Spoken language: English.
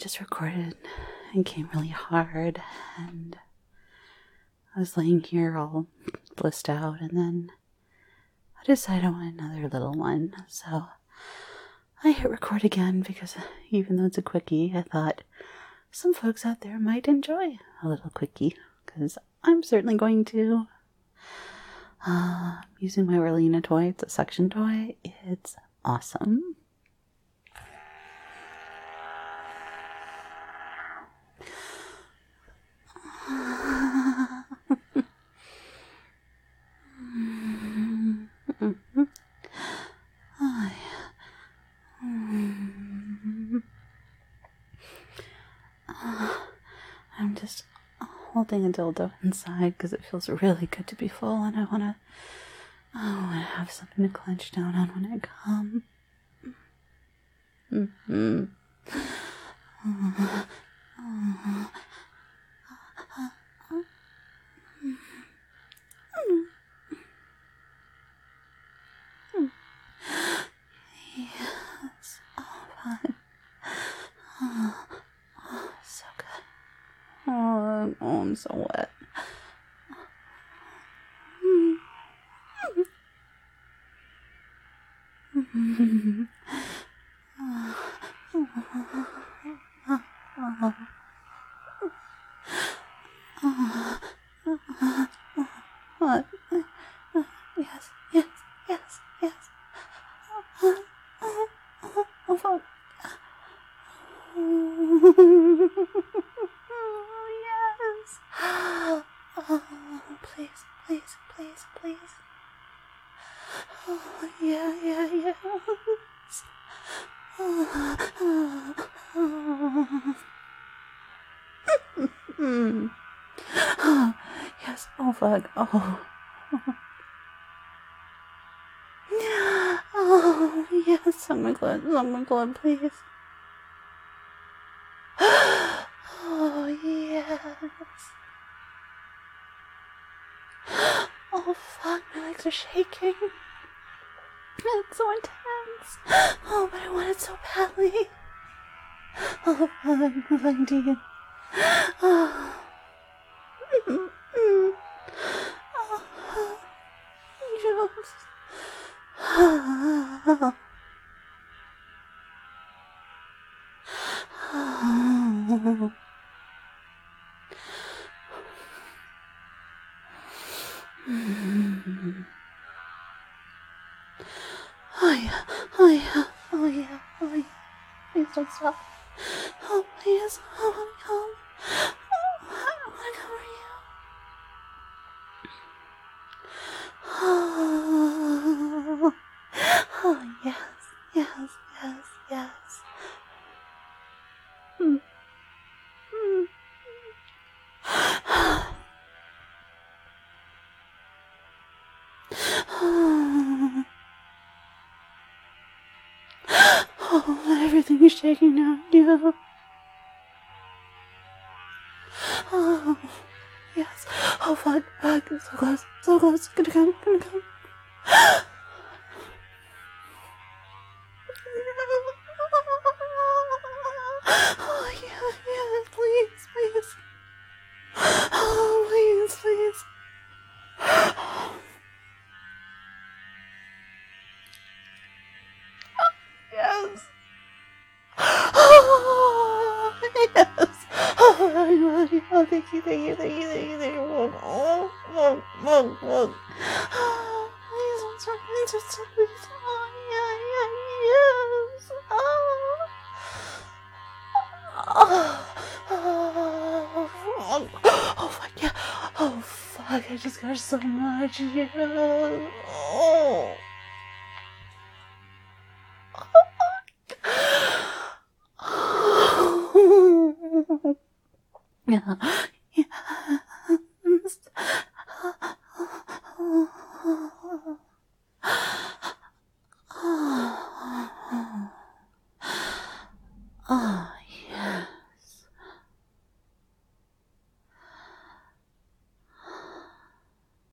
just recorded and came really hard, and I was laying here all blissed out, and then I decided I want another little one, so I hit record again because even though it's a quickie, I thought some folks out there might enjoy a little quickie, because I'm certainly going to. Using my Orlina toy, it's a suction toy, it's awesome. I'm just holding a dildo inside because it feels really good to be full, and I want to have something to clench down on when I come. Yes, fun. So good. Oh, I'm so wet. What? Yes, yes, yes, yes. Oh, fuck. Yes. Oh, please, please, please, please. Oh, yeah, yes. Yes, oh fuck, oh. Oh, yes, someone glad, please. Oh, yes. Oh, fuck, my legs are shaking. It's so intense. Oh, but I want it so badly. Oh, fuck, dear. Oh. Oh yeah, oh yeah, oh yeah, oh yeah. Please don't stop. Oh please, oh come. Oh, I wanna cover you. Oh, oh yes, yes, yes, yes. Oh, everything is shaking now, yeah. Oh, yes. Oh, fuck, fuck, so close, gonna come. Oh, yeah, please. Oh, please. Yes. Oh, yes. Oh, thank you. Oh, please, I'm sorry. Please. Oh, yes. Oh, fuck, yeah. Oh, fuck, I just got so much, yeah.